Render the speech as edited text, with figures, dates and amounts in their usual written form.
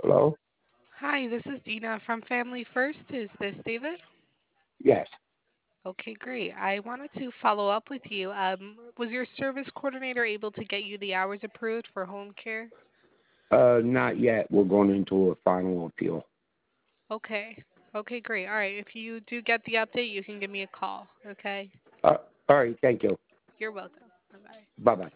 Hello? Hi, this is Dina from Family First. Is this David? Yes. Okay, great. I wanted to follow up with you. Was your service coordinator able to get you the hours approved for home care? Not yet. We're going into a final appeal. Okay. Okay, great. All right. If you do get the update, you can give me a call. Okay. Uh, all right. Thank you. You're welcome. Bye bye. Bye bye.